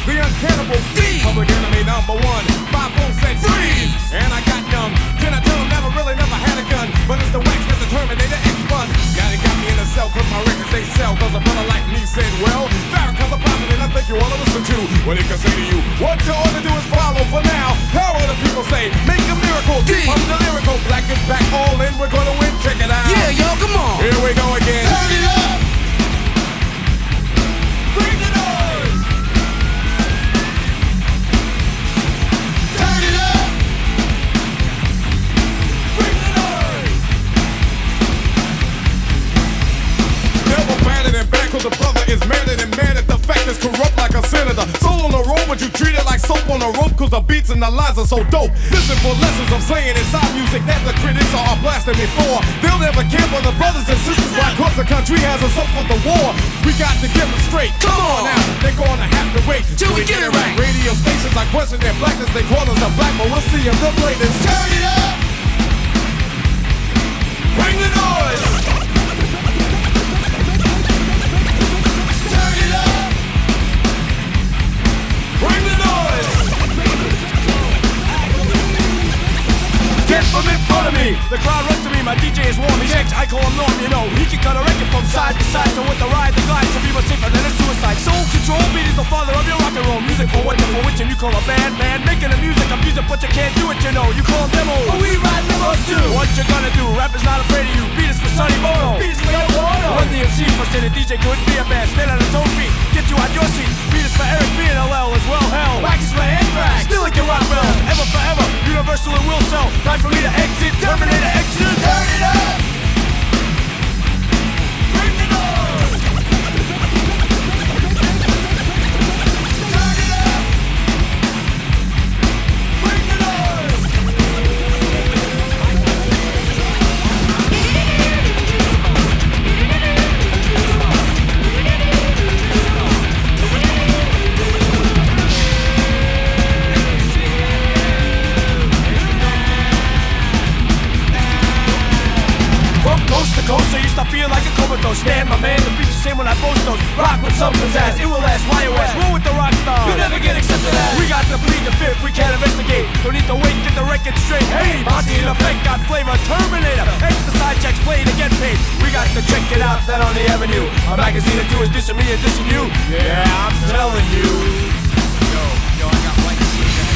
the uncannibal D. Public enemy number one. 5 said freeze, and I got numb. Can I tell him never really never had a gun? But it's the wax that the Terminator X1. Yeah, they got me in a cell cause my records they sell. Cause a brother like me said, well, Farrakhan's a prophet and I think you wanna listen to what he can say to you. What you ought to do is follow for now. How will the people say? Make a miracle. Deep up the lyrical. Black is back all in. We're gonna win. Check it out. Yeah, yo, come on. Here we go again. Turn it up. Bring the noise. Turn it up. Bring the noise. Never better than bad cause the brother is madder than mad at the fact is corrupt like a senator. Soul on the road but you treat it like soap on a rope cause the beats and the lines are so dope. Listen for lessons I'm saying inside music that the critics are blasting me for. They'll never care for the brothers and sisters why cause the country has us up for the war. We got to get them straight. Come on now, they're gonna have to wait till we get it right. Radio stations I question their blackness, they call us a black, but we'll see if they'll play this. Turn it up. Bring the noise. Turn it up. Bring the noise. Get from in front of me. The crowd runs to me, my DJ is warm. He shakes, I call him Norm, you know. He can cut a record from side to side. So with the ride, the glide, some people safer than a suicide. Soul control, beat is the father of your rock and roll. Music for what, for which, and you call a band, man. Making the music, I'm music, but you can't do it, you know. You call them demos, But we ride demos too. what you gonna do? Rap is not afraid of you. Beat is for Sonny Bono. Beat is for Yoko Ono. Run the MC for say the DJ couldn't be a band. Stand on his own feet, get you out your seat. Beat is for Eric B and LL as well, hell. Wax is for Anthrax. Still like your rock bells, ever forever. Universal and will sell. Time for me to exit. Terminator exit. Turn it up. Bring the noise. Turn it up. Bring the noise. From coast to coast, so you stop feeling like a comatose. Stand, my man, the beat's the same when I post those. Rock with some pizzazz, it will last, YOS. Roll with the rock stars, You never get accepted as. we got to plead the fifth, we can't investigate. Don't need to wait, get the record straight. Hey, Monty in effect, got flavor, Terminator. Exercise checks, play to get paid. We got to check it out, that on the avenue. A magazine or two is dissing me and dissing you. Yeah, I'm telling you. Yo, I got white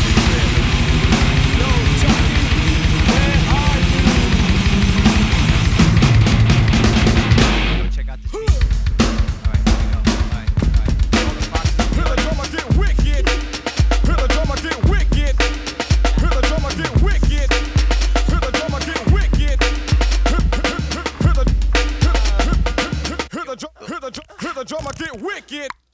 Check out this beat. Alright, here we go. Alright. All the boxes. Hear the drummer get wicked. Hear the drummer get wicked. Hear the drummer get wicked. Hear the drummer get wicked. Hear the drummer get wicked.